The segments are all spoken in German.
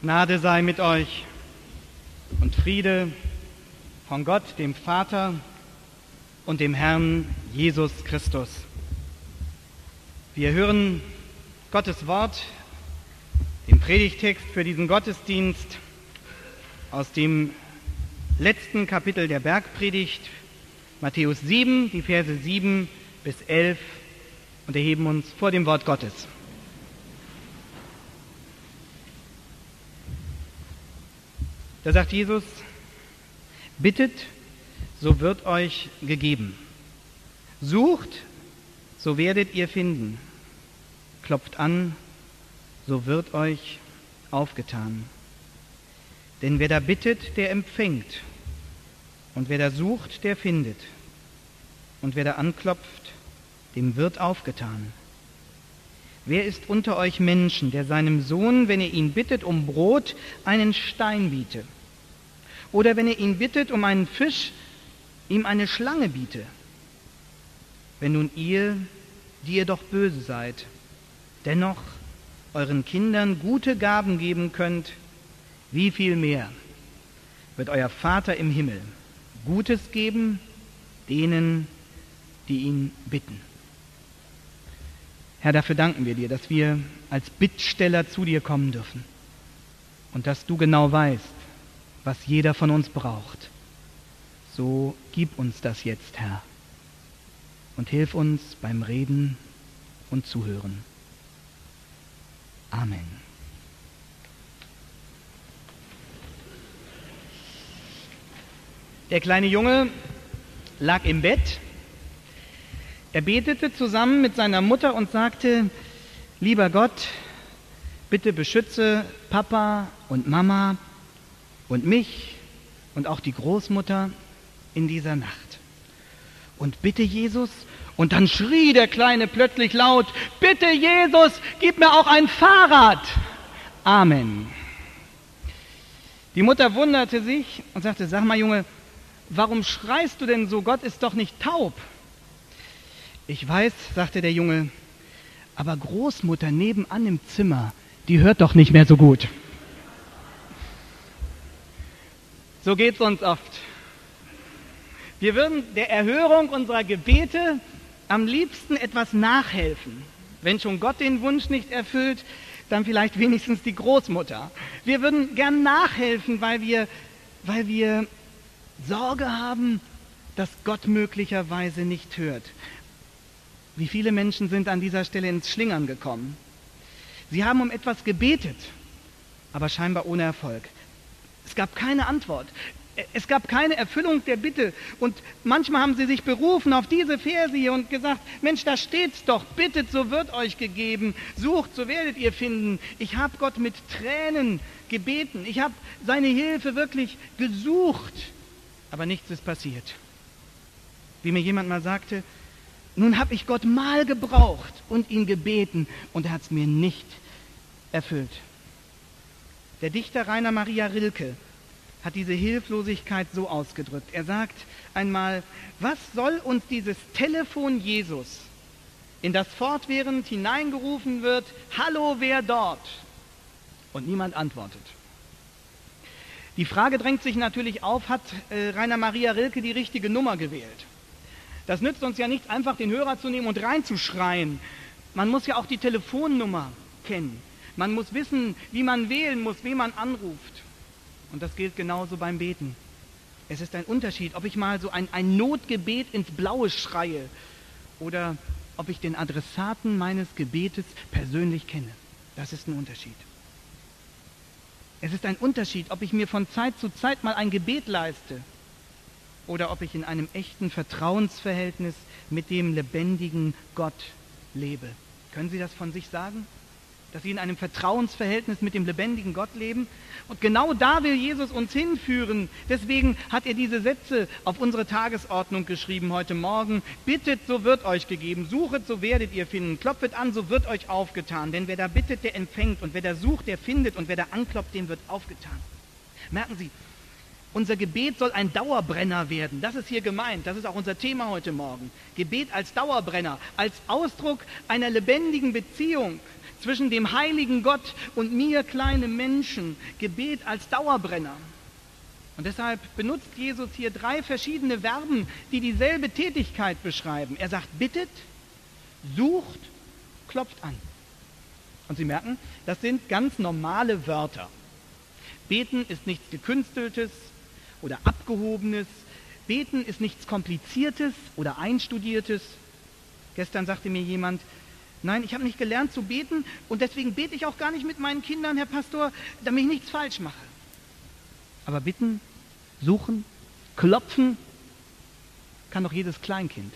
Gnade sei mit euch und Friede von Gott, dem Vater und dem Herrn Jesus Christus. Wir hören Gottes Wort, den Predigttext für diesen Gottesdienst aus dem letzten Kapitel der Bergpredigt, Matthäus 7, die Verse 7 bis 11, und erheben uns vor dem Wort Gottes. Da sagt Jesus: Bittet, so wird euch gegeben. Sucht, so werdet ihr finden. Klopft an, so wird euch aufgetan. Denn wer da bittet, der empfängt. Und wer da sucht, der findet. Und wer da anklopft, dem wird aufgetan. Wer ist unter euch Menschen, der seinem Sohn, wenn er ihn bittet um Brot, einen Stein biete? Oder wenn er ihn bittet um einen Fisch, ihm eine Schlange biete? Wenn nun ihr, die ihr doch böse seid, dennoch euren Kindern gute Gaben geben könnt, wie viel mehr wird euer Vater im Himmel Gutes geben denen, die ihn bitten. Herr, dafür danken wir dir, dass wir als Bittsteller zu dir kommen dürfen und dass du genau weißt, was jeder von uns braucht. So gib uns das jetzt, Herr, und hilf uns beim Reden und Zuhören. Amen. Der kleine Junge lag im Bett. Er betete zusammen mit seiner Mutter und sagte: Lieber Gott, bitte beschütze Papa und Mama und mich und auch die Großmutter in dieser Nacht. Und bitte Jesus, und dann schrie der Kleine plötzlich laut: Bitte Jesus, gib mir auch ein Fahrrad. Amen. Die Mutter wunderte sich und sagte: Sag mal, Junge, warum schreist du denn so? Gott ist doch nicht taub. Ich weiß, sagte der Junge, aber Großmutter nebenan im Zimmer, die hört doch nicht mehr so gut. So geht's uns oft. Wir würden der Erhörung unserer Gebete am liebsten etwas nachhelfen. Wenn schon Gott den Wunsch nicht erfüllt, dann vielleicht wenigstens die Großmutter. Wir würden gern nachhelfen, weil wir Sorge haben, dass Gott möglicherweise nicht hört. Wie viele Menschen sind an dieser Stelle ins Schlingern gekommen? Sie haben um etwas gebetet, aber scheinbar ohne Erfolg. Es gab keine Antwort. Es gab keine Erfüllung der Bitte. Und manchmal haben sie sich berufen auf diese Verse hier und gesagt: Mensch, da steht's doch, bittet, so wird euch gegeben, sucht, so werdet ihr finden. Ich habe Gott mit Tränen gebeten. Ich habe seine Hilfe wirklich gesucht. Aber nichts ist passiert. Wie mir jemand mal sagte: Nun habe ich Gott mal gebraucht und ihn gebeten und er hat es mir nicht erfüllt. Der Dichter Rainer Maria Rilke hat diese Hilflosigkeit so ausgedrückt. Er sagt einmal: Was soll uns dieses Telefon Jesus, in das fortwährend hineingerufen wird: Hallo, wer dort? Und niemand antwortet. Die Frage drängt sich natürlich auf: Hat Rainer Maria Rilke die richtige Nummer gewählt? Das nützt uns ja nicht, einfach den Hörer zu nehmen und reinzuschreien. Man muss ja auch die Telefonnummer kennen. Man muss wissen, wie man wählen muss, wen man anruft. Und das gilt genauso beim Beten. Es ist ein Unterschied, ob ich mal so ein Notgebet ins Blaue schreie oder ob ich den Adressaten meines Gebetes persönlich kenne. Das ist ein Unterschied. Es ist ein Unterschied, ob ich mir von Zeit zu Zeit mal ein Gebet leiste oder ob ich in einem echten Vertrauensverhältnis mit dem lebendigen Gott lebe. Können Sie das von sich sagen? Dass Sie in einem Vertrauensverhältnis mit dem lebendigen Gott leben? Und genau da will Jesus uns hinführen. Deswegen hat er diese Sätze auf unsere Tagesordnung geschrieben heute Morgen. Bittet, so wird euch gegeben. Suchet, so werdet ihr finden. Klopfet an, so wird euch aufgetan. Denn wer da bittet, der empfängt. Und wer da sucht, der findet. Und wer da anklopft, dem wird aufgetan. Merken Sie, unser Gebet soll ein Dauerbrenner werden. Das ist hier gemeint. Das ist auch unser Thema heute Morgen. Gebet als Dauerbrenner, als Ausdruck einer lebendigen Beziehung. zwischen dem heiligen Gott und mir, kleine Menschen, Gebet als Dauerbrenner. Und deshalb benutzt Jesus hier 3 verschiedene Verben, die dieselbe Tätigkeit beschreiben. Er sagt, bittet, sucht, klopft an. Und Sie merken, das sind ganz normale Wörter. Beten ist nichts Gekünsteltes oder Abgehobenes. Beten ist nichts Kompliziertes oder Einstudiertes. Gestern sagte mir jemand, nein, ich habe nicht gelernt zu beten und deswegen bete ich auch gar nicht mit meinen Kindern, Herr Pastor, damit ich nichts falsch mache. Aber bitten, suchen, klopfen kann doch jedes Kleinkind.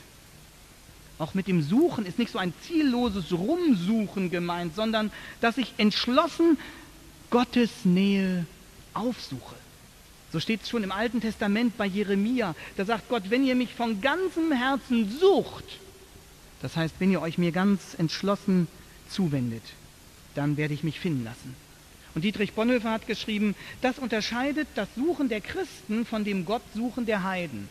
Auch mit dem Suchen ist nicht so ein zielloses Rumsuchen gemeint, sondern dass ich entschlossen Gottes Nähe aufsuche. So steht es schon im Alten Testament bei Jeremia. Da sagt Gott, wenn ihr mich von ganzem Herzen sucht, das heißt, wenn ihr euch mir ganz entschlossen zuwendet, dann werde ich mich finden lassen. Und Dietrich Bonhoeffer hat geschrieben, das unterscheidet das Suchen der Christen von dem Gottsuchen der Heiden.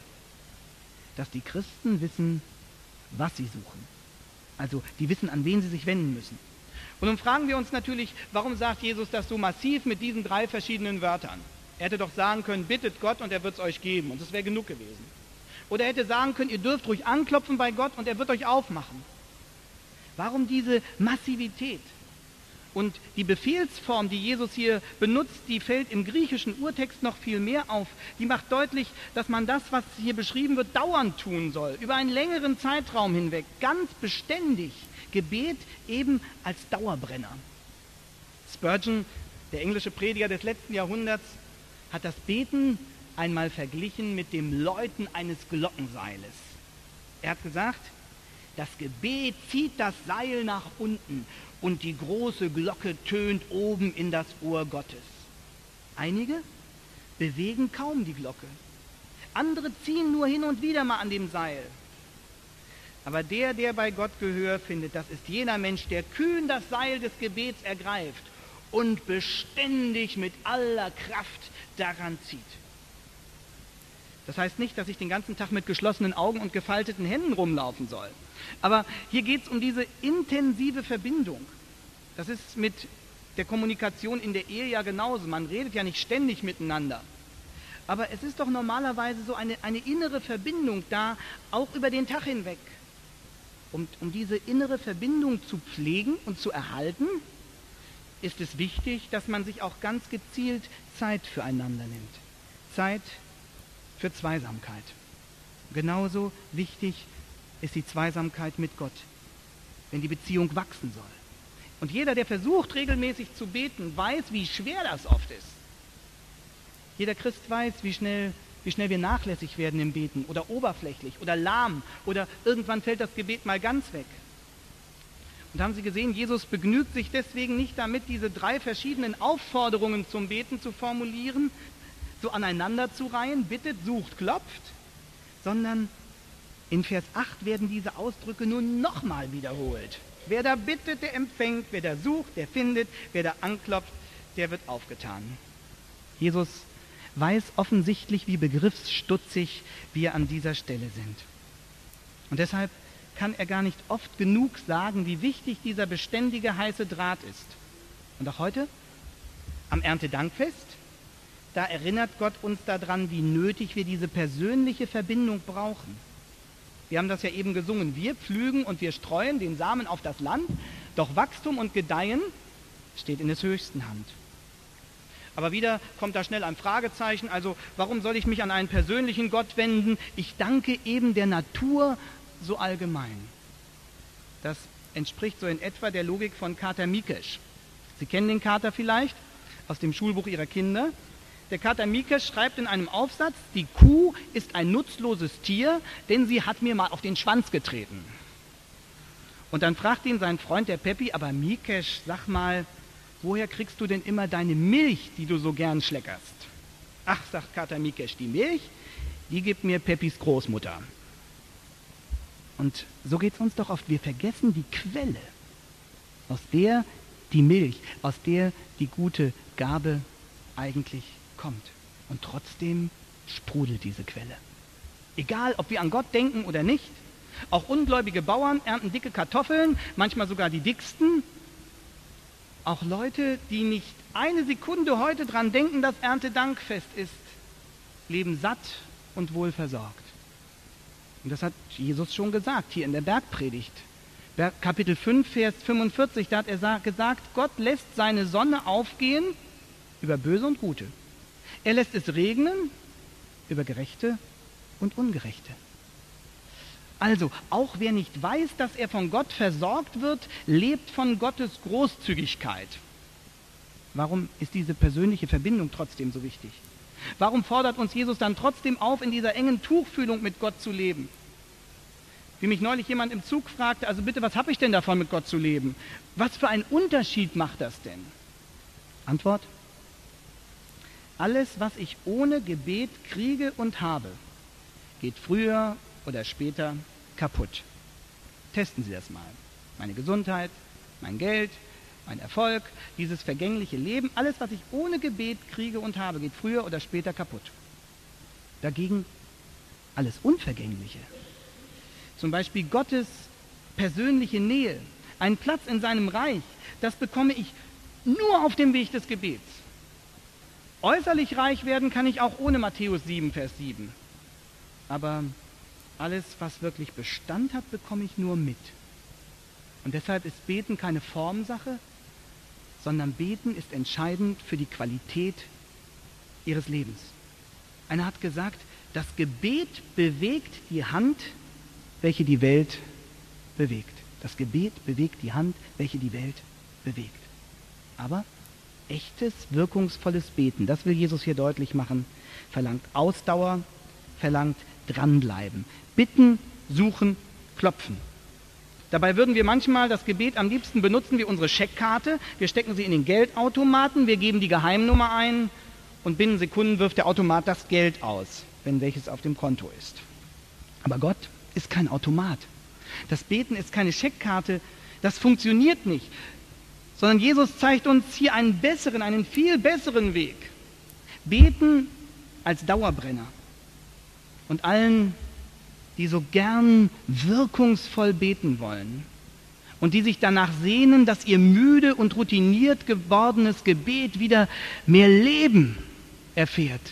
Dass die Christen wissen, was sie suchen. Also die wissen, an wen sie sich wenden müssen. Und nun fragen wir uns natürlich, warum sagt Jesus das so massiv mit diesen 3 verschiedenen Wörtern? Er hätte doch sagen können, bittet Gott und er wird es euch geben. Und das wäre genug gewesen. Oder er hätte sagen können, ihr dürft ruhig anklopfen bei Gott und er wird euch aufmachen. Warum diese Massivität? Und die Befehlsform, die Jesus hier benutzt, die fällt im griechischen Urtext noch viel mehr auf. Die macht deutlich, dass man das, was hier beschrieben wird, dauernd tun soll. Über einen längeren Zeitraum hinweg, ganz beständig. Gebet eben als Dauerbrenner. Spurgeon, der englische Prediger des letzten Jahrhunderts, hat das Beten einmal verglichen mit dem Läuten eines Glockenseiles. Er hat gesagt, das Gebet zieht das Seil nach unten und die große Glocke tönt oben in das Ohr Gottes. Einige bewegen kaum die Glocke. Andere ziehen nur hin und wieder mal an dem Seil. Aber der bei Gott Gehör findet, das ist jener Mensch, der kühn das Seil des Gebets ergreift und beständig mit aller Kraft daran zieht. Das heißt nicht, dass ich den ganzen Tag mit geschlossenen Augen und gefalteten Händen rumlaufen soll. Aber hier geht es um diese intensive Verbindung. Das ist mit der Kommunikation in der Ehe ja genauso. Man redet ja nicht ständig miteinander. Aber es ist doch normalerweise so eine innere Verbindung da, auch über den Tag hinweg. Und um diese innere Verbindung zu pflegen und zu erhalten, ist es wichtig, dass man sich auch ganz gezielt Zeit füreinander nimmt. Zeit für Zweisamkeit. Genauso wichtig ist die Zweisamkeit mit Gott, wenn die Beziehung wachsen soll. Und jeder, der versucht, regelmäßig zu beten, weiß, wie schwer das oft ist. Jeder Christ weiß, wie schnell wir nachlässig werden im Beten oder oberflächlich oder lahm oder irgendwann fällt das Gebet mal ganz weg. Und haben Sie gesehen, Jesus begnügt sich deswegen nicht damit, diese 3 verschiedenen Aufforderungen zum Beten zu formulieren, so aneinander zu reihen, bittet, sucht, klopft, sondern in Vers 8 werden diese Ausdrücke nun nochmal wiederholt. Wer da bittet, der empfängt, wer da sucht, der findet, wer da anklopft, der wird aufgetan. Jesus weiß offensichtlich, wie begriffsstutzig wir an dieser Stelle sind. Und deshalb kann er gar nicht oft genug sagen, wie wichtig dieser beständige heiße Draht ist. Und auch heute, am Erntedankfest, da erinnert Gott uns daran, wie nötig wir diese persönliche Verbindung brauchen. Wir haben das ja eben gesungen. Wir pflügen und wir streuen den Samen auf das Land, doch Wachstum und Gedeihen steht in des Höchsten Hand. Aber wieder kommt da schnell ein Fragezeichen. Also warum soll ich mich an einen persönlichen Gott wenden? Ich danke eben der Natur so allgemein. Das entspricht so in etwa der Logik von Kater Mikesch. Sie kennen den Kater vielleicht aus dem Schulbuch Ihrer Kinder. Der Kater Mikesch schreibt in einem Aufsatz, die Kuh ist ein nutzloses Tier, denn sie hat mir mal auf den Schwanz getreten. Und dann fragt ihn sein Freund, der Peppi, aber Mikesch, sag mal, woher kriegst du denn immer deine Milch, die du so gern schleckerst? Ach, sagt Kater Mikesch, die Milch, die gibt mir Peppis Großmutter. Und so geht es uns doch oft. Wir vergessen die Quelle, aus der die Milch, aus der die gute Gabe eigentlich kommt. Und trotzdem sprudelt diese Quelle. Egal, ob wir an Gott denken oder nicht. Auch ungläubige Bauern ernten dicke Kartoffeln, manchmal sogar die dicksten. Auch Leute, die nicht eine Sekunde heute dran denken, dass Erntedankfest ist, leben satt und wohlversorgt. Und das hat Jesus schon gesagt, hier in der Bergpredigt. Kapitel 5, Vers 45, da hat er gesagt, Gott lässt seine Sonne aufgehen über Böse und Gute. Er lässt es regnen über Gerechte und Ungerechte. Also, auch wer nicht weiß, dass er von Gott versorgt wird, lebt von Gottes Großzügigkeit. Warum ist diese persönliche Verbindung trotzdem so wichtig? Warum fordert uns Jesus dann trotzdem auf, in dieser engen Tuchfühlung mit Gott zu leben? Wie mich neulich jemand im Zug fragte, also bitte, was habe ich denn davon, mit Gott zu leben? Was für einen Unterschied macht das denn? Antwort: Alles, was ich ohne Gebet kriege und habe, geht früher oder später kaputt. Testen Sie das mal. Meine Gesundheit, mein Geld, mein Erfolg, dieses vergängliche Leben, alles, was ich ohne Gebet kriege und habe, geht früher oder später kaputt. Dagegen alles Unvergängliche, zum Beispiel Gottes persönliche Nähe, einen Platz in seinem Reich, das bekomme ich nur auf dem Weg des Gebets. Äußerlich reich werden kann ich auch ohne Matthäus 7, Vers 7. Aber alles, was wirklich Bestand hat, bekomme ich nur mit. Und deshalb ist Beten keine Formsache, sondern Beten ist entscheidend für die Qualität ihres Lebens. Einer hat gesagt, das Gebet bewegt die Hand, welche die Welt bewegt. Das Gebet bewegt die Hand, welche die Welt bewegt. Aber echtes, wirkungsvolles Beten, das will Jesus hier deutlich machen, verlangt Ausdauer, verlangt dranbleiben. Bitten, suchen, klopfen. Dabei würden wir manchmal das Gebet am liebsten benutzen wie unsere Scheckkarte. Wir stecken sie in den Geldautomaten, wir geben die Geheimnummer ein und binnen Sekunden wirft der Automat das Geld aus, wenn welches auf dem Konto ist. Aber Gott ist kein Automat. Das Beten ist keine Scheckkarte, das funktioniert nicht. Sondern Jesus zeigt uns hier einen besseren, einen viel besseren Weg. Beten als Dauerbrenner. Und allen, die so gern wirkungsvoll beten wollen und die sich danach sehnen, dass ihr müde und routiniert gewordenes Gebet wieder mehr Leben erfährt,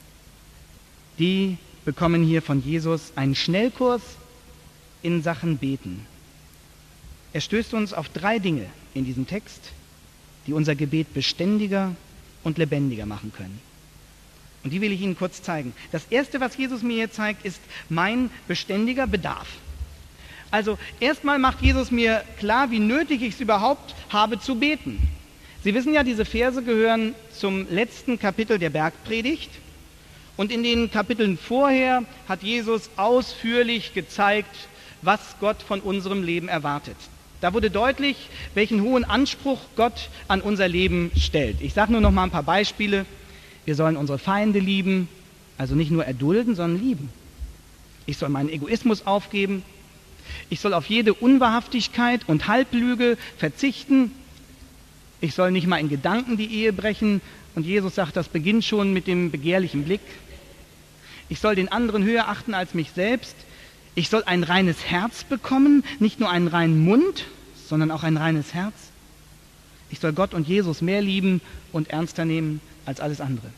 die bekommen hier von Jesus einen Schnellkurs in Sachen Beten. Er stößt uns auf 3 Dinge in diesem Text, die unser Gebet beständiger und lebendiger machen können. Und die will ich Ihnen kurz zeigen. Das Erste, was Jesus mir hier zeigt, ist mein beständiger Bedarf. Also erstmal macht Jesus mir klar, wie nötig ich es überhaupt habe zu beten. Sie wissen ja, diese Verse gehören zum letzten Kapitel der Bergpredigt. Und in den Kapiteln vorher hat Jesus ausführlich gezeigt, was Gott von unserem Leben erwartet. Da wurde deutlich, welchen hohen Anspruch Gott an unser Leben stellt. Ich sage nur noch mal ein paar Beispiele. Wir sollen unsere Feinde lieben, also nicht nur erdulden, sondern lieben. Ich soll meinen Egoismus aufgeben. Ich soll auf jede Unwahrhaftigkeit und Halblüge verzichten. Ich soll nicht mal in Gedanken die Ehe brechen. Und Jesus sagt, das beginnt schon mit dem begehrlichen Blick. Ich soll den anderen höher achten als mich selbst. Ich soll ein reines Herz bekommen, nicht nur einen reinen Mund, sondern auch ein reines Herz. Ich soll Gott und Jesus mehr lieben und ernster nehmen als alles andere.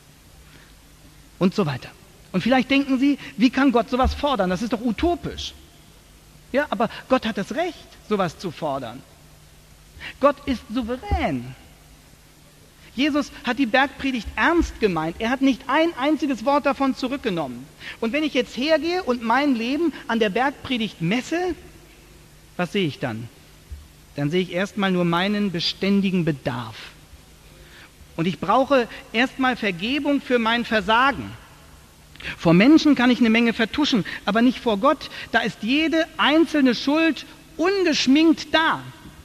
Und so weiter. Und vielleicht denken Sie, wie kann Gott sowas fordern? Das ist doch utopisch. Ja, aber Gott hat das Recht, sowas zu fordern. Gott ist souverän. Jesus hat die Bergpredigt ernst gemeint. Er hat nicht ein einziges Wort davon zurückgenommen. Und wenn ich jetzt hergehe und mein Leben an der Bergpredigt messe, was sehe ich dann? Dann sehe ich erstmal nur meinen beständigen Bedarf. Und ich brauche erstmal Vergebung für mein Versagen. Vor Menschen kann ich eine Menge vertuschen, aber nicht vor Gott. Da ist jede einzelne Schuld ungeschminkt da.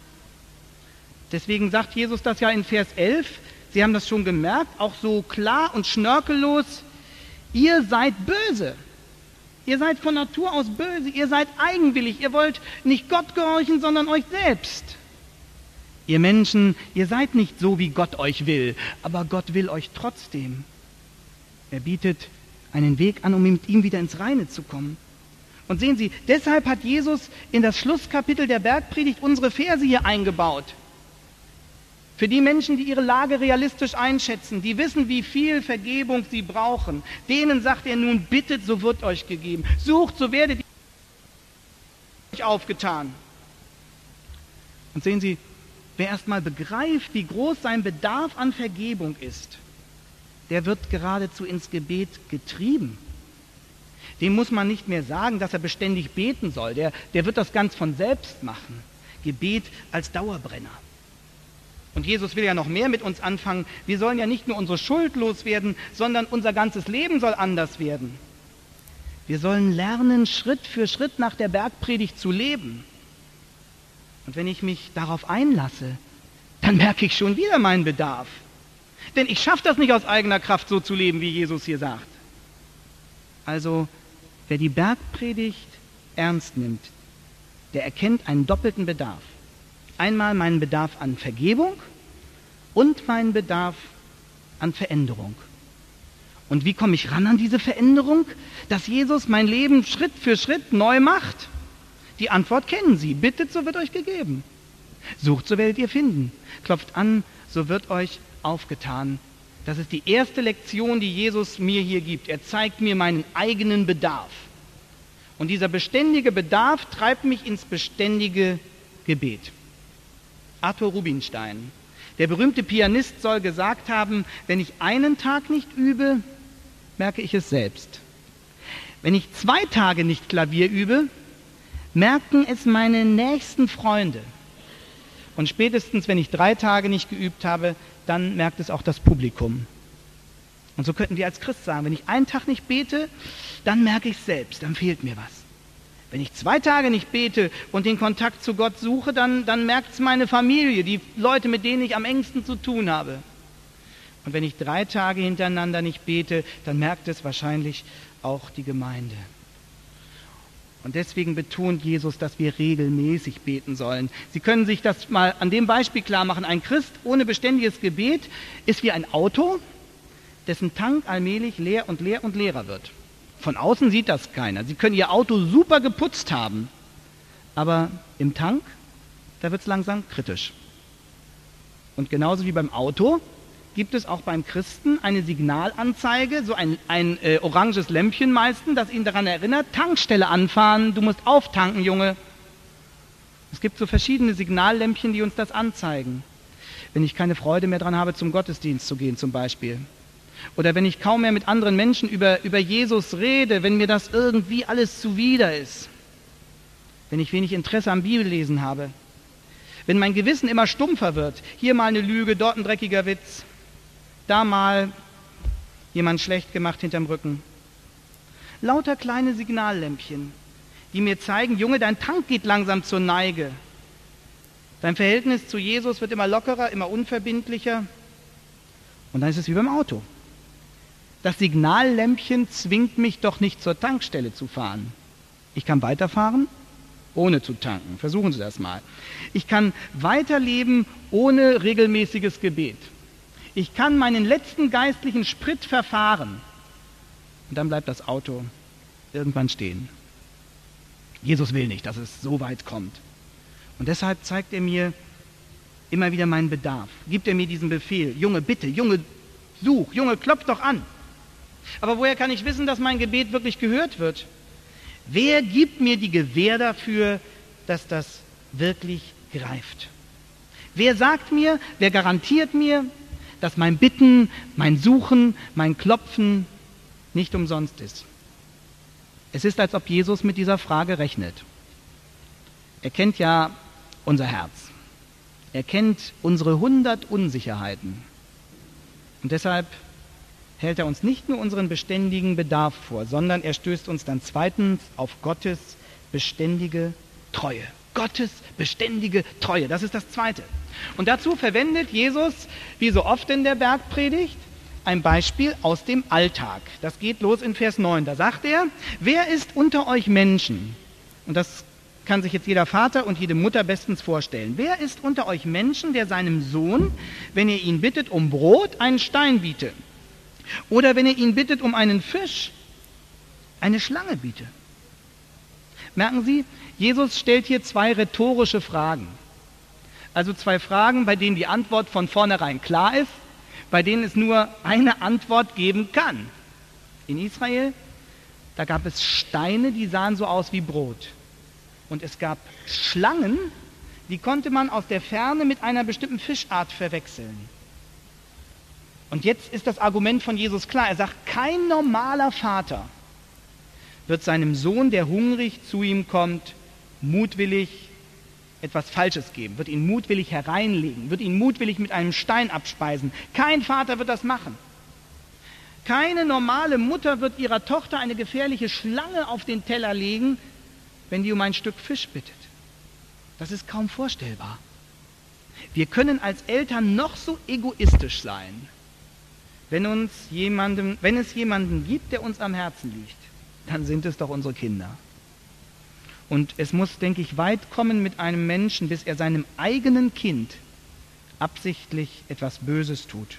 Deswegen sagt Jesus das ja in Vers 11, Sie haben das schon gemerkt, auch so klar und schnörkellos, ihr seid böse. Ihr seid von Natur aus böse, ihr seid eigenwillig, ihr wollt nicht Gott gehorchen, sondern euch selbst. Ihr Menschen, ihr seid nicht so, wie Gott euch will, aber Gott will euch trotzdem. Er bietet einen Weg an, um mit ihm wieder ins Reine zu kommen. Und sehen Sie, deshalb hat Jesus in das Schlusskapitel der Bergpredigt unsere Verse hier eingebaut. Für die Menschen, die ihre Lage realistisch einschätzen, die wissen, wie viel Vergebung sie brauchen, denen sagt er nun, bittet, so wird euch gegeben. Sucht, so werdet ihr euch aufgetan. Und sehen Sie, wer erstmal begreift, wie groß sein Bedarf an Vergebung ist, der wird geradezu ins Gebet getrieben. Dem muss man nicht mehr sagen, dass er beständig beten soll. Der wird das ganz von selbst machen. Gebet als Dauerbrenner. Und Jesus will ja noch mehr mit uns anfangen. Wir sollen ja nicht nur unsere Schuld loswerden, sondern unser ganzes Leben soll anders werden. Wir sollen lernen, Schritt für Schritt nach der Bergpredigt zu leben. Und wenn ich mich darauf einlasse, dann merke ich schon wieder meinen Bedarf. Denn ich schaffe das nicht aus eigener Kraft so zu leben, wie Jesus hier sagt. Also, wer die Bergpredigt ernst nimmt, der erkennt einen doppelten Bedarf. Einmal meinen Bedarf an Vergebung und meinen Bedarf an Veränderung. Und wie komme ich ran an diese Veränderung? Dass Jesus mein Leben Schritt für Schritt neu macht. Die Antwort kennen Sie. Bittet, so wird euch gegeben. Sucht, so werdet ihr finden. Klopft an, so wird euch aufgetan. Das ist die erste Lektion, die Jesus mir hier gibt. Er zeigt mir meinen eigenen Bedarf. Und dieser beständige Bedarf treibt mich ins beständige Gebet. Arthur Rubinstein, der berühmte Pianist, soll gesagt haben, wenn ich einen Tag nicht übe, merke ich es selbst. Wenn ich 2 Tage nicht Klavier übe, merken es meine nächsten Freunde. Und spätestens, wenn ich 3 Tage nicht geübt habe, dann merkt es auch das Publikum. Und so könnten wir als Christ sagen, wenn ich einen Tag nicht bete, dann merke ich es selbst, dann fehlt mir was. Wenn ich 2 Tage nicht bete und den Kontakt zu Gott suche, dann merkt es meine Familie, die Leute, mit denen ich am engsten zu tun habe. Und wenn ich 3 Tage hintereinander nicht bete, dann merkt es wahrscheinlich auch die Gemeinde. Und deswegen betont Jesus, dass wir regelmäßig beten sollen. Sie können sich das mal an dem Beispiel klar machen. Ein Christ ohne beständiges Gebet ist wie ein Auto, dessen Tank allmählich leer und leer und leerer wird. Von außen sieht das keiner. Sie können Ihr Auto super geputzt haben, aber im Tank, da wird es langsam kritisch. Und genauso wie beim Auto gibt es auch beim Christen eine Signalanzeige, so ein oranges Lämpchen meistens, das ihn daran erinnert, Tankstelle anfahren, du musst auftanken, Junge. Es gibt so verschiedene Signallämpchen, die uns das anzeigen. Wenn ich keine Freude mehr daran habe, zum Gottesdienst zu gehen zum Beispiel. Oder wenn ich kaum mehr mit anderen Menschen über Jesus rede, wenn mir das irgendwie alles zuwider ist. Wenn ich wenig Interesse am Bibellesen habe. Wenn mein Gewissen immer stumpfer wird. Hier mal eine Lüge, dort ein dreckiger Witz. Da mal jemand schlecht gemacht hinterm Rücken. Lauter kleine Signallämpchen, die mir zeigen, Junge, dein Tank geht langsam zur Neige. Dein Verhältnis zu Jesus wird immer lockerer, immer unverbindlicher. Und dann ist es wie beim Auto. Das Signallämpchen zwingt mich doch nicht zur Tankstelle zu fahren. Ich kann weiterfahren, ohne zu tanken. Versuchen Sie das mal. Ich kann weiterleben ohne regelmäßiges Gebet. Ich kann meinen letzten geistlichen Sprit verfahren. Und dann bleibt das Auto irgendwann stehen. Jesus will nicht, dass es so weit kommt. Und deshalb zeigt er mir immer wieder meinen Bedarf. Gibt er mir diesen Befehl. Junge, bitte, Junge, such, Junge, klopf doch an. Aber woher kann ich wissen, dass mein Gebet wirklich gehört wird? Wer gibt mir die Gewähr dafür, dass das wirklich greift? Wer sagt mir, wer garantiert mir, dass mein Bitten, mein Suchen, mein Klopfen nicht umsonst ist? Es ist, als ob Jesus mit dieser Frage rechnet. Er kennt ja unser Herz. Er kennt unsere 100 Unsicherheiten. Und deshalb hält er uns nicht nur unseren beständigen Bedarf vor, sondern er stößt uns dann zweitens auf Gottes beständige Treue. Gottes beständige Treue, das ist das Zweite. Und dazu verwendet Jesus, wie so oft in der Bergpredigt, ein Beispiel aus dem Alltag. Das geht los in Vers 9. Da sagt er, wer ist unter euch Menschen? Und das kann sich jetzt jeder Vater und jede Mutter bestens vorstellen. Wer ist unter euch Menschen, der seinem Sohn, wenn ihr ihn bittet um Brot, einen Stein biete? Oder wenn ihr ihn bittet um einen Fisch, eine Schlange biete? Merken Sie, Jesus stellt hier 2 rhetorische Fragen. Also 2 Fragen, bei denen die Antwort von vornherein klar ist, bei denen es nur eine Antwort geben kann. In Israel, da gab es Steine, die sahen so aus wie Brot. Und es gab Schlangen, die konnte man aus der Ferne mit einer bestimmten Fischart verwechseln. Und jetzt ist das Argument von Jesus klar. Er sagt, kein normaler Vater wird seinem Sohn, der hungrig zu ihm kommt, mutwillig etwas Falsches geben, wird ihn mutwillig hereinlegen, wird ihn mutwillig mit einem Stein abspeisen. Kein Vater wird das machen. Keine normale Mutter wird ihrer Tochter eine gefährliche Schlange auf den Teller legen, wenn die um ein Stück Fisch bittet. Das ist kaum vorstellbar. Wir können als Eltern noch so egoistisch sein, wenn es jemanden gibt, der uns am Herzen liegt, dann sind es doch unsere Kinder. Und es muss, denke ich, weit kommen mit einem Menschen, bis er seinem eigenen Kind absichtlich etwas Böses tut.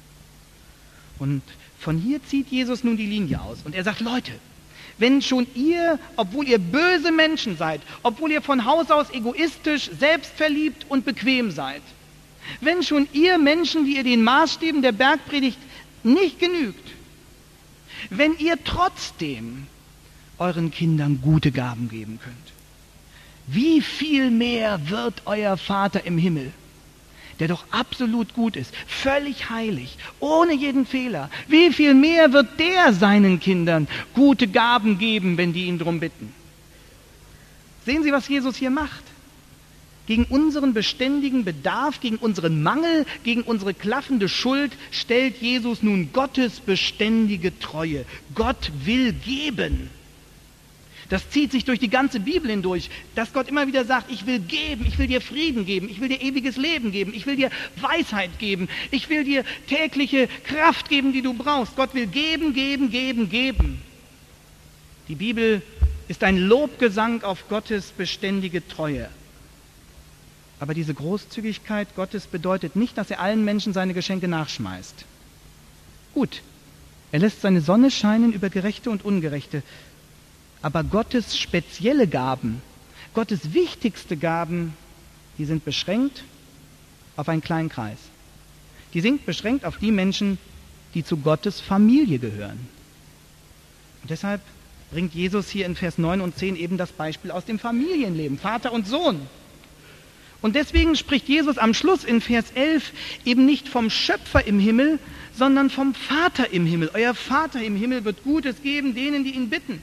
Und von hier zieht Jesus nun die Linie aus. Und er sagt, Leute, wenn schon ihr, obwohl ihr böse Menschen seid, obwohl ihr von Haus aus egoistisch, selbstverliebt und bequem seid, wenn schon ihr Menschen, die ihr den Maßstäben der Bergpredigt nicht genügt, wenn ihr trotzdem euren Kindern gute Gaben geben könnt, wie viel mehr wird euer Vater im Himmel, der doch absolut gut ist, völlig heilig, ohne jeden Fehler, wie viel mehr wird der seinen Kindern gute Gaben geben, wenn die ihn drum bitten? Sehen Sie, was Jesus hier macht? Gegen unseren beständigen Bedarf, gegen unseren Mangel, gegen unsere klaffende Schuld stellt Jesus nun Gottes beständige Treue. Gott will geben. Das zieht sich durch die ganze Bibel hindurch, dass Gott immer wieder sagt, ich will geben, ich will dir Frieden geben, ich will dir ewiges Leben geben, ich will dir Weisheit geben, ich will dir tägliche Kraft geben, die du brauchst. Gott will geben, geben, geben, geben. Die Bibel ist ein Lobgesang auf Gottes beständige Treue. Aber diese Großzügigkeit Gottes bedeutet nicht, dass er allen Menschen seine Geschenke nachschmeißt. Gut, er lässt seine Sonne scheinen über Gerechte und Ungerechte. Aber Gottes spezielle Gaben, Gottes wichtigste Gaben, die sind beschränkt auf einen kleinen Kreis. Die sind beschränkt auf die Menschen, die zu Gottes Familie gehören. Und deshalb bringt Jesus hier in Vers 9 und 10 eben das Beispiel aus dem Familienleben, Vater und Sohn. Und deswegen spricht Jesus am Schluss in Vers 11 eben nicht vom Schöpfer im Himmel, sondern vom Vater im Himmel. Euer Vater im Himmel wird Gutes geben denen, die ihn bitten.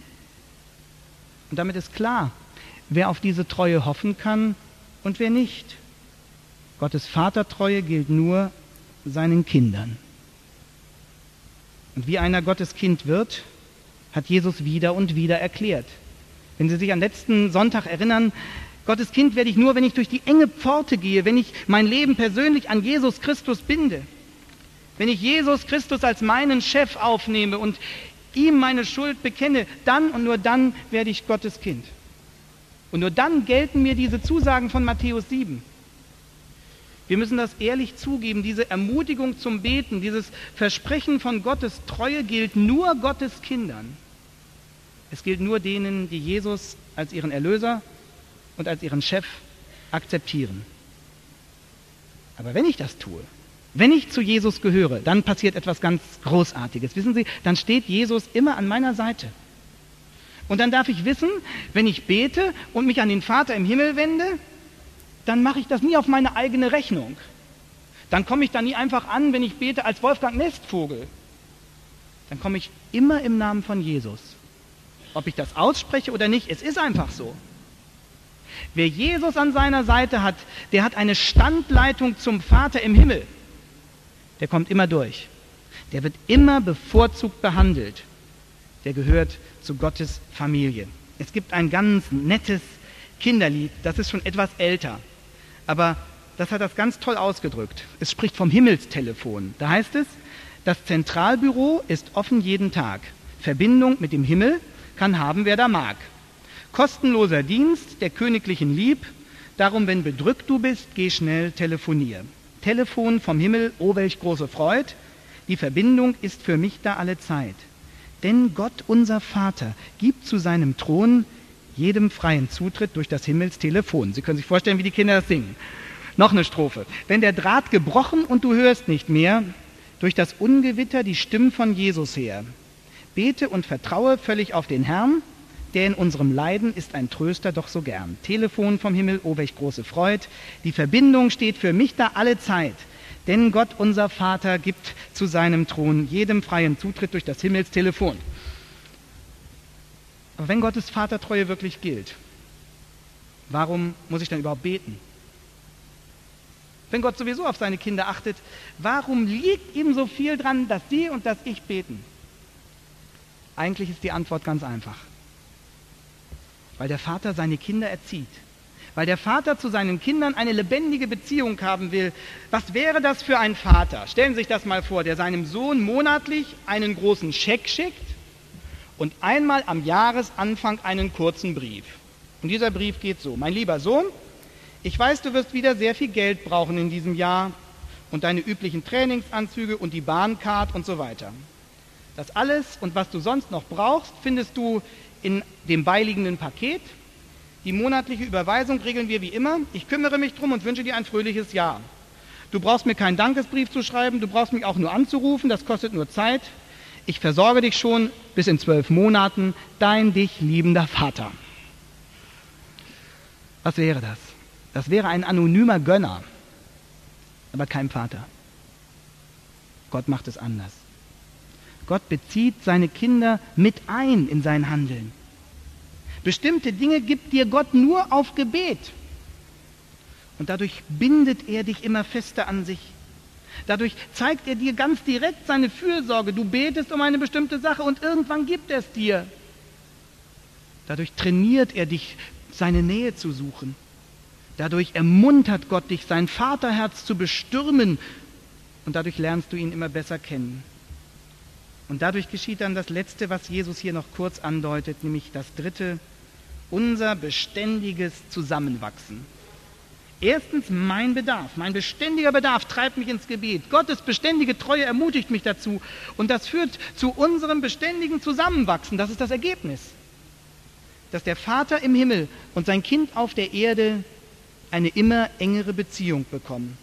Und damit ist klar, wer auf diese Treue hoffen kann und wer nicht. Gottes Vatertreue gilt nur seinen Kindern. Und wie einer Gottes Kind wird, hat Jesus wieder und wieder erklärt. Wenn Sie sich an letzten Sonntag erinnern, Gottes Kind werde ich nur, wenn ich durch die enge Pforte gehe, wenn ich mein Leben persönlich an Jesus Christus binde, wenn ich Jesus Christus als meinen Chef aufnehme und ihm meine Schuld bekenne, dann und nur dann werde ich Gottes Kind. Und nur dann gelten mir diese Zusagen von Matthäus 7. Wir müssen das ehrlich zugeben, diese Ermutigung zum Beten, dieses Versprechen von Gottes Treue gilt nur Gottes Kindern. Es gilt nur denen, die Jesus als ihren Erlöser und als ihren Chef akzeptieren. Aber wenn ich das tue, wenn ich zu Jesus gehöre, dann passiert etwas ganz Großartiges. Wissen Sie, dann steht Jesus immer an meiner Seite. Und dann darf ich wissen, wenn ich bete und mich an den Vater im Himmel wende, dann mache ich das nie auf meine eigene Rechnung. Dann komme ich da nie einfach an, wenn ich bete als Wolfgang Nestvogel. Dann komme ich immer im Namen von Jesus. Ob ich das ausspreche oder nicht, es ist einfach so. Wer Jesus an seiner Seite hat, der hat eine Standleitung zum Vater im Himmel. Der kommt immer durch. Der wird immer bevorzugt behandelt. Der gehört zu Gottes Familie. Es gibt ein ganz nettes Kinderlied, das ist schon etwas älter. Aber das hat das ganz toll ausgedrückt. Es spricht vom Himmelstelefon. Da heißt es, das Zentralbüro ist offen jeden Tag. Verbindung mit dem Himmel kann haben, wer da mag. Kostenloser Dienst der Königlichen lieb. Darum, wenn bedrückt du bist, geh schnell telefonier. Telefon vom Himmel, oh welch große Freud, die Verbindung ist für mich da alle Zeit. Denn Gott, unser Vater, gibt zu seinem Thron jedem freien Zutritt durch das Himmelstelefon. Sie können sich vorstellen, wie die Kinder das singen. Noch eine Strophe. Wenn der Draht gebrochen und du hörst nicht mehr, durch das Ungewitter die Stimmen von Jesus her. Bete und vertraue völlig auf den Herrn, der in unserem Leiden ist ein Tröster doch so gern. Telefon vom Himmel, oh welch große Freud. Die Verbindung steht für mich da alle Zeit. Denn Gott, unser Vater, gibt zu seinem Thron jedem freien Zutritt durch das Himmelstelefon. Aber wenn Gottes Vatertreue wirklich gilt, warum muss ich dann überhaupt beten? Wenn Gott sowieso auf seine Kinder achtet, warum liegt ihm so viel dran, dass die und dass ich beten? Eigentlich ist die Antwort ganz einfach. Weil der Vater seine Kinder erzieht. Weil der Vater zu seinen Kindern eine lebendige Beziehung haben will. Was wäre das für ein Vater? Stellen Sie sich das mal vor, der seinem Sohn monatlich einen großen Scheck schickt und einmal am Jahresanfang einen kurzen Brief. Und dieser Brief geht so: Mein lieber Sohn, ich weiß, du wirst wieder sehr viel Geld brauchen in diesem Jahr und deine üblichen Trainingsanzüge und die Bahncard und so weiter. Das alles und was du sonst noch brauchst, findest du in dem beiliegenden Paket. Die monatliche Überweisung regeln wir wie immer. Ich kümmere mich drum und wünsche dir ein fröhliches Jahr. Du brauchst mir keinen Dankesbrief zu schreiben, du brauchst mich auch nur anzurufen, das kostet nur Zeit. Ich versorge dich schon bis in 12 Monaten, dein dich liebender Vater. Was wäre das? Das wäre ein anonymer Gönner, aber kein Vater. Gott macht es anders. Gott bezieht seine Kinder mit ein in sein Handeln. Bestimmte Dinge gibt dir Gott nur auf Gebet. Und dadurch bindet er dich immer fester an sich. Dadurch zeigt er dir ganz direkt seine Fürsorge. Du betest um eine bestimmte Sache und irgendwann gibt er es dir. Dadurch trainiert er dich, seine Nähe zu suchen. Dadurch ermuntert Gott dich, sein Vaterherz zu bestürmen. Und dadurch lernst du ihn immer besser kennen. Und dadurch geschieht dann das Letzte, was Jesus hier noch kurz andeutet, nämlich das Dritte: unser beständiges Zusammenwachsen. Erstens mein Bedarf, mein beständiger Bedarf treibt mich ins Gebet. Gottes beständige Treue ermutigt mich dazu und das führt zu unserem beständigen Zusammenwachsen. Das ist das Ergebnis, dass der Vater im Himmel und sein Kind auf der Erde eine immer engere Beziehung bekommen.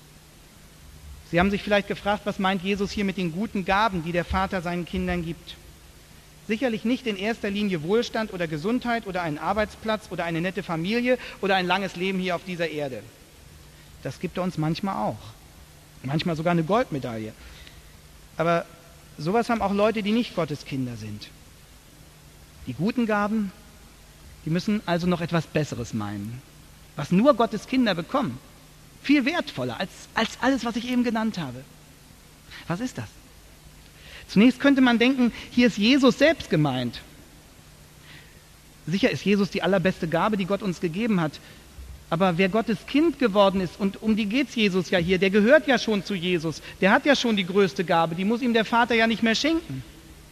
Sie haben sich vielleicht gefragt, was meint Jesus hier mit den guten Gaben, die der Vater seinen Kindern gibt? Sicherlich nicht in erster Linie Wohlstand oder Gesundheit oder einen Arbeitsplatz oder eine nette Familie oder ein langes Leben hier auf dieser Erde. Das gibt er uns manchmal auch. Manchmal sogar eine Goldmedaille. Aber sowas haben auch Leute, die nicht Gottes Kinder sind. Die guten Gaben, die müssen also noch etwas Besseres meinen. Was nur Gottes Kinder bekommen. Viel wertvoller als alles, was ich eben genannt habe. Was ist das? Zunächst könnte man denken, hier ist Jesus selbst gemeint. Sicher ist Jesus die allerbeste Gabe, die Gott uns gegeben hat. Aber wer Gottes Kind geworden ist, und um die geht es Jesus ja hier, der gehört ja schon zu Jesus. Der hat ja schon die größte Gabe, die muss ihm der Vater ja nicht mehr schenken.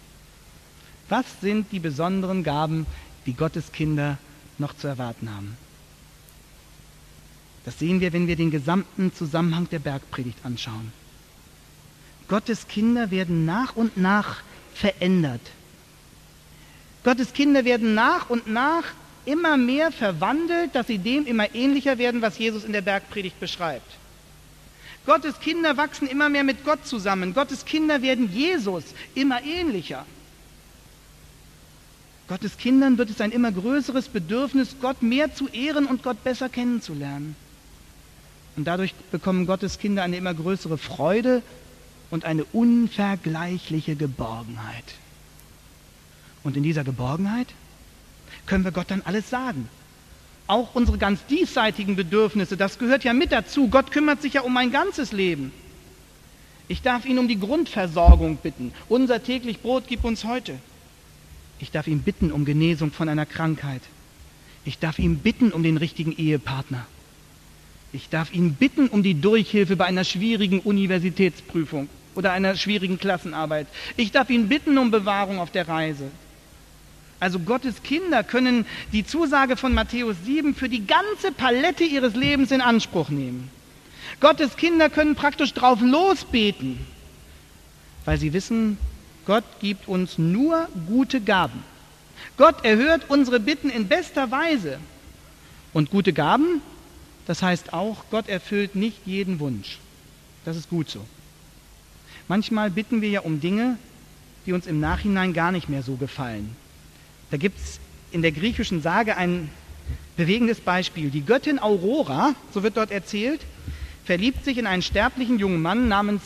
Was sind die besonderen Gaben, die Gottes Kinder noch zu erwarten haben? Das sehen wir, wenn wir den gesamten Zusammenhang der Bergpredigt anschauen. Gottes Kinder werden nach und nach verändert. Gottes Kinder werden nach und nach immer mehr verwandelt, dass sie dem immer ähnlicher werden, was Jesus in der Bergpredigt beschreibt. Gottes Kinder wachsen immer mehr mit Gott zusammen. Gottes Kinder werden Jesus immer ähnlicher. Gottes Kindern wird es ein immer größeres Bedürfnis, Gott mehr zu ehren und Gott besser kennenzulernen. Und dadurch bekommen Gottes Kinder eine immer größere Freude und eine unvergleichliche Geborgenheit. Und in dieser Geborgenheit können wir Gott dann alles sagen. Auch unsere ganz diesseitigen Bedürfnisse, das gehört ja mit dazu. Gott kümmert sich ja um mein ganzes Leben. Ich darf ihn um die Grundversorgung bitten. Unser täglich Brot gib uns heute. Ich darf ihn bitten um Genesung von einer Krankheit. Ich darf ihn bitten um den richtigen Ehepartner. Ich darf ihn bitten um die Durchhilfe bei einer schwierigen Universitätsprüfung oder einer schwierigen Klassenarbeit. Ich darf ihn bitten um Bewahrung auf der Reise. Also Gottes Kinder können die Zusage von Matthäus 7 für die ganze Palette ihres Lebens in Anspruch nehmen. Gottes Kinder können praktisch drauf losbeten, weil sie wissen, Gott gibt uns nur gute Gaben. Gott erhört unsere Bitten in bester Weise. Und gute Gaben, das heißt auch, Gott erfüllt nicht jeden Wunsch. Das ist gut so. Manchmal bitten wir ja um Dinge, die uns im Nachhinein gar nicht mehr so gefallen. Da gibt es in der griechischen Sage ein bewegendes Beispiel. Die Göttin Aurora, so wird dort erzählt, verliebt sich in einen sterblichen jungen Mann namens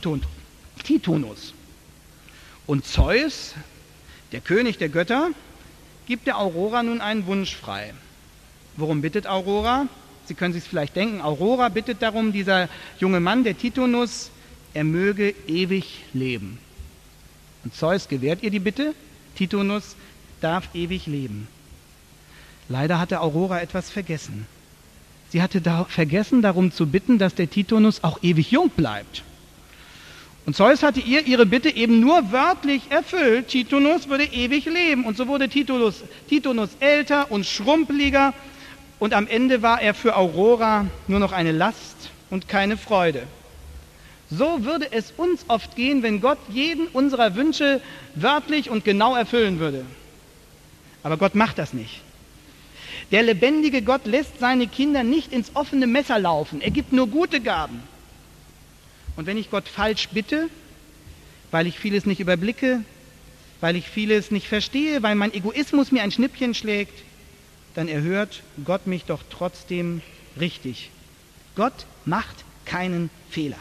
Titonus. Und Zeus, der König der Götter, gibt der Aurora nun einen Wunsch frei. Worum bittet Aurora? Sie können sich vielleicht denken, Aurora bittet darum, dieser junge Mann, der Titonus, er möge ewig leben. Und Zeus gewährt ihr die Bitte, Titonus darf ewig leben. Leider hatte Aurora etwas vergessen. Sie hatte vergessen, darum zu bitten, dass der Titonus auch ewig jung bleibt. Und Zeus hatte ihr ihre Bitte eben nur wörtlich erfüllt. Titonus würde ewig leben. Und so wurde Titonus älter und schrumpeliger. Und am Ende war er für Aurora nur noch eine Last und keine Freude. So würde es uns oft gehen, wenn Gott jeden unserer Wünsche wörtlich und genau erfüllen würde. Aber Gott macht das nicht. Der lebendige Gott lässt seine Kinder nicht ins offene Messer laufen. Er gibt nur gute Gaben. Und wenn ich Gott falsch bitte, weil ich vieles nicht überblicke, weil ich vieles nicht verstehe, weil mein Egoismus mir ein Schnippchen schlägt, dann erhört Gott mich doch trotzdem richtig. Gott macht keinen Fehler.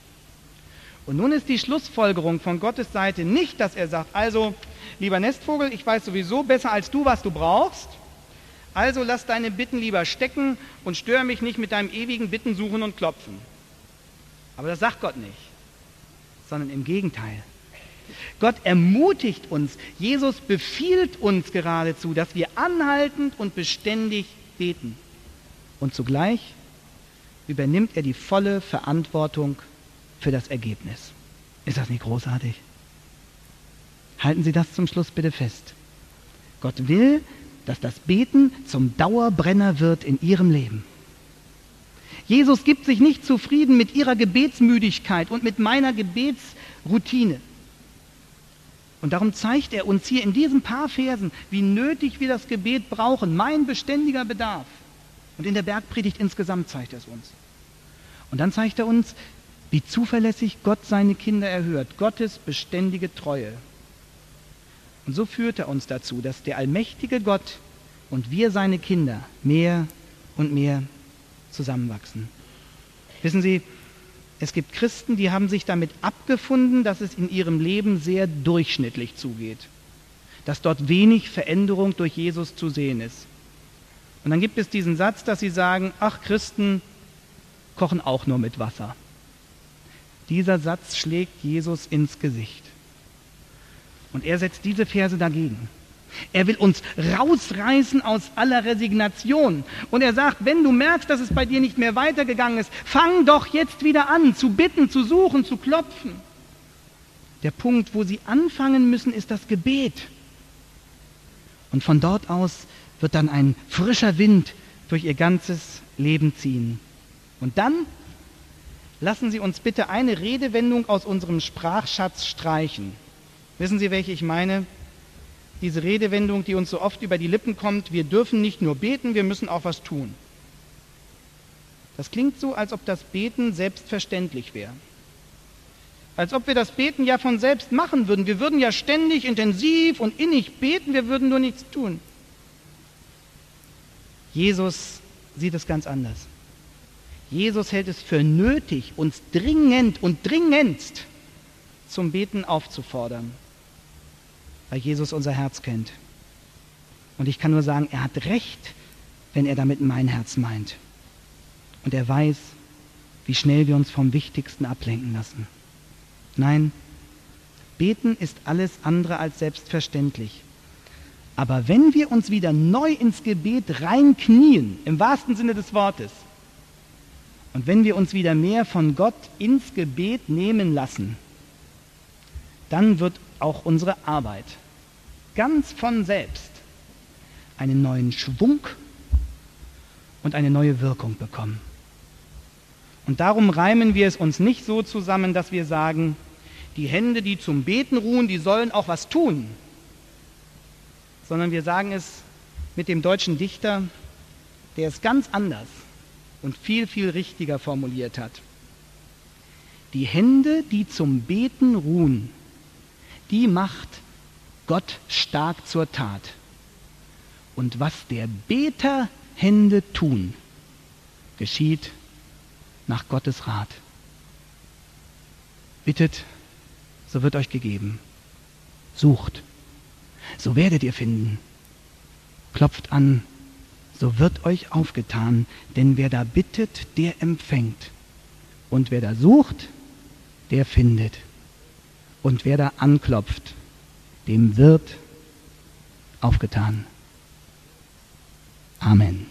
Und nun ist die Schlussfolgerung von Gottes Seite nicht, dass er sagt, also, lieber Nestvogel, ich weiß sowieso besser als du, was du brauchst, also lass deine Bitten lieber stecken und störe mich nicht mit deinem ewigen Bitten suchen und klopfen. Aber das sagt Gott nicht, sondern im Gegenteil. Gott ermutigt uns, Jesus befiehlt uns geradezu, dass wir anhaltend und beständig beten. Und zugleich übernimmt er die volle Verantwortung für das Ergebnis. Ist das nicht großartig? Halten Sie das zum Schluss bitte fest. Gott will, dass das Beten zum Dauerbrenner wird in Ihrem Leben. Jesus gibt sich nicht zufrieden mit Ihrer Gebetsmüdigkeit und mit meiner Gebetsroutine. Und darum zeigt er uns hier in diesen paar Versen, wie nötig wir das Gebet brauchen, mein beständiger Bedarf. Und in der Bergpredigt insgesamt zeigt er es uns. Und dann zeigt er uns, wie zuverlässig Gott seine Kinder erhört, Gottes beständige Treue. Und so führt er uns dazu, dass der allmächtige Gott und wir seine Kinder mehr und mehr zusammenwachsen. Wissen Sie, es gibt Christen, die haben sich damit abgefunden, dass es in ihrem Leben sehr durchschnittlich zugeht, dass dort wenig Veränderung durch Jesus zu sehen ist. Und dann gibt es diesen Satz, dass sie sagen, ach, Christen kochen auch nur mit Wasser. Dieser Satz schlägt Jesus ins Gesicht. Und er setzt diese Verse dagegen. Er will uns rausreißen aus aller Resignation. Und er sagt, wenn du merkst, dass es bei dir nicht mehr weitergegangen ist, fang doch jetzt wieder an, zu bitten, zu suchen, zu klopfen. Der Punkt, wo sie anfangen müssen, ist das Gebet. Und von dort aus wird dann ein frischer Wind durch ihr ganzes Leben ziehen. Und dann lassen Sie uns bitte eine Redewendung aus unserem Sprachschatz streichen. Wissen Sie, welche ich meine? Diese Redewendung, die uns so oft über die Lippen kommt, wir dürfen nicht nur beten, wir müssen auch was tun. Das klingt so, als ob das Beten selbstverständlich wäre. Als ob wir das Beten ja von selbst machen würden. Wir würden ja ständig, intensiv und innig beten, wir würden nur nichts tun. Jesus sieht es ganz anders. Jesus hält es für nötig, uns dringend und dringendst zum Beten aufzufordern, weil Jesus unser Herz kennt. Und ich kann nur sagen, er hat recht, wenn er damit mein Herz meint. Und er weiß, wie schnell wir uns vom Wichtigsten ablenken lassen. Nein, beten ist alles andere als selbstverständlich. Aber wenn wir uns wieder neu ins Gebet reinknien, im wahrsten Sinne des Wortes, und wenn wir uns wieder mehr von Gott ins Gebet nehmen lassen, dann wird auch unsere Arbeit ganz von selbst einen neuen Schwung und eine neue Wirkung bekommen. Und darum reimen wir es uns nicht so zusammen, dass wir sagen, die Hände, die zum Beten ruhen, die sollen auch was tun. Sondern wir sagen es mit dem deutschen Dichter, der ist ganz anders. und viel, viel richtiger formuliert hat. Die Hände, die zum Beten ruhen, die macht Gott stark zur Tat. Und was der Beter Hände tun, geschieht nach Gottes Rat. Bittet, so wird euch gegeben. Sucht, so werdet ihr finden. Klopft an, so wird euch aufgetan, denn wer da bittet, der empfängt. Und wer da sucht, der findet. Und wer da anklopft, dem wird aufgetan. Amen.